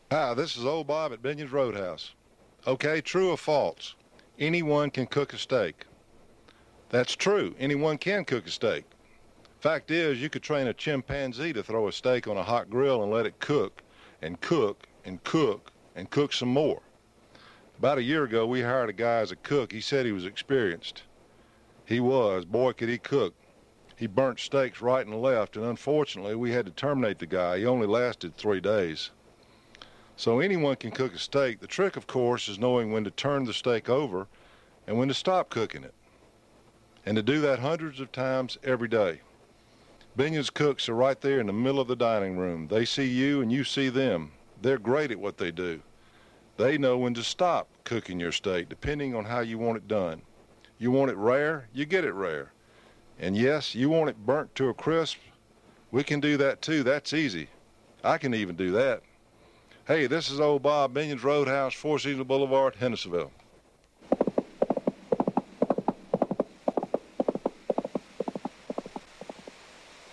Hi, this is Old Bob at Binion's Roadhouse. Okay, true or false? Anyone can cook a steak. That's true. Anyone can cook a steak. Fact is, you could train a chimpanzee to throw a steak on a hot grill and let it cook and cook and cook and cook some more. About a year ago, we hired a guy as a cook. He said he was experienced. He was. Boy, could he cook. He burnt steaks right and left, and unfortunately, we had to terminate the guy. He only lasted 3 days. So anyone can cook a steak. The trick, of course, is knowing when to turn the steak over and when to stop cooking it. And to do that hundreds of times every day. Binion's cooks are right there in the middle of the dining room. They see you and you see them. They're great at what they do. They know when to stop cooking your steak, depending on how you want it done. You want it rare, you get it rare. And yes, you want it burnt to a crisp, we can do that too. That's easy. I can even do that. Hey, this is Old Bob, Binion's Roadhouse, Four Seasons Boulevard, Hendersonville.